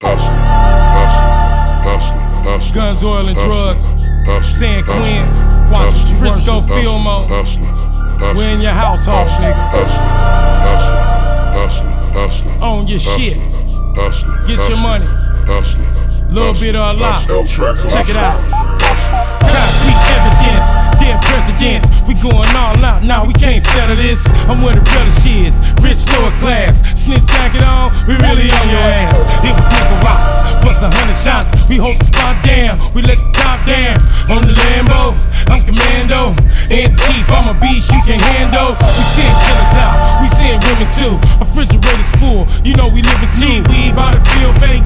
Guns, oil, and drugs. San Quinn, Washington, Frisco, Fillmore. We're in your household, nigga. Own your shit. Get your money. Little bit or a lot. Check it out. Concrete evidence, dead presidents. We going all out, now we can't settle this. I'm where the relish is, rich lower class. Snitch jacket on, we really on your ass. It was nigga rocks, plus 100 shots. We hold the spot down, we let the top down. On the Lambo, I'm commando. And chief, I'm a beast you can handle. We send killers out, we send women too. Refrigerators full, you know we living too. Weed by the field, fake